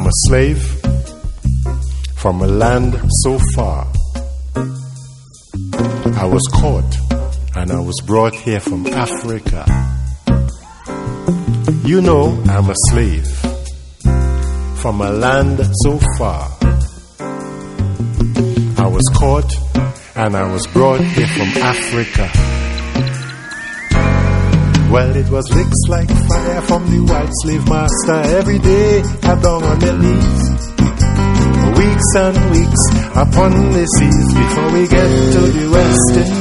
a slave from a land so far. I was caught and I was brought here from Africa. You know I'm a slave from a land so far. I was caught and I was brought here from Africa. Well, it was licks like fire from the white slave master. Every day I down on their knees, weeks and weeks upon the seas, before we get to the West Indies.